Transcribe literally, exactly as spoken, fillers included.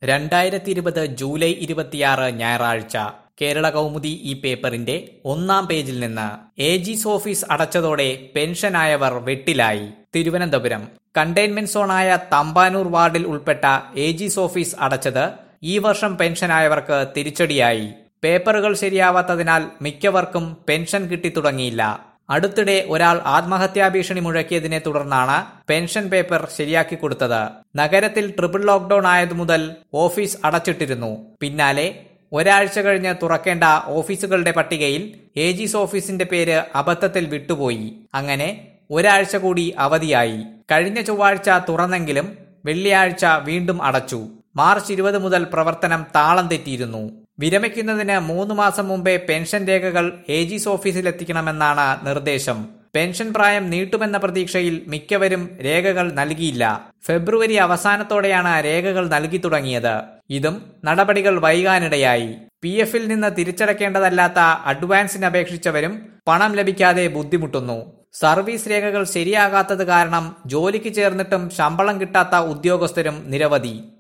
രണ്ടായിരത്തി ഇരുപത് ജൂലൈ ഇരുപത്തിയാറ് ഞായറാഴ്ച കേരള കൗമുദി ഈ പേപ്പറിന്റെ ഒന്നാം പേജിൽ നിന്ന് ഏജീസ് ഓഫീസ് അടച്ചതോടെ പെൻഷനായവർ വെട്ടിലായി. തിരുവനന്തപുരം കണ്ടെയ്ൻമെന്റ് സോണായ തമ്പാനൂർ വാർഡിൽ ഉൾപ്പെട്ട ഏജീസ് ഓഫീസ് അടച്ചത് ഈ വർഷം പെൻഷനായവർക്ക് തിരിച്ചടിയായി. പേപ്പറുകൾ ശരിയാവാത്തതിനാൽ മിക്കവർക്കും പെൻഷൻ കിട്ടിത്തുടങ്ങിയില്ല. അടുത്തിടെ ഒരാൾ ആത്മഹത്യാ ഭീഷണി മുഴക്കിയതിനെ തുടർന്നാണ് പെൻഷൻ പേപ്പർ ശരിയാക്കി കൊടുത്തത്. നഗരത്തിൽ ട്രിപ്പിൾ ലോക്ഡൌൺ ആയതു മുതൽ ഓഫീസ് അടച്ചിട്ടിരുന്നു. പിന്നാലെ ഒരാഴ്ച കഴിഞ്ഞ് തുറക്കേണ്ട ഓഫീസുകളുടെ പട്ടികയിൽ ഏജീസ് ഓഫീസിന്റെ പേര് അബദ്ധത്തിൽ വിട്ടുപോയി. അങ്ങനെ ഒരാഴ്ച കൂടി അവധിയായി. കഴിഞ്ഞ ചൊവ്വാഴ്ച തുറന്നെങ്കിലും വെള്ളിയാഴ്ച വീണ്ടും അടച്ചു. മാർച്ച് ഇരുപത് മുതൽ പ്രവർത്തനം താളം തെറ്റിയിരുന്നു. വിരമിക്കുന്നതിന് മൂന്ന് മാസം മുമ്പേ പെൻഷൻ രേഖകൾ ഏജീസ് ഓഫീസിലെത്തിക്കണമെന്നാണ് നിർദ്ദേശം. പെൻഷൻ പ്രായം നീട്ടുമെന്ന പ്രതീക്ഷയിൽ മിക്കവരും രേഖകൾ നൽകിയില്ല. ഫെബ്രുവരി അവസാനത്തോടെയാണ് രേഖകൾ നൽകി തുടങ്ങിയത്. ഇതും നടപടികൾ വൈകാനിടയായി. പി എഫിൽ നിന്ന് തിരിച്ചടക്കേണ്ടതല്ലാത്ത അഡ്വാൻസിന് അപേക്ഷിച്ചവരും പണം ലഭിക്കാതെ ബുദ്ധിമുട്ടുന്നു. സർവീസ് രേഖകൾ ശരിയാകാത്തത് കാരണം ജോലിക്ക് ചേർന്നിട്ടും ശമ്പളം കിട്ടാത്ത ഉദ്യോഗസ്ഥരും നിരവധി.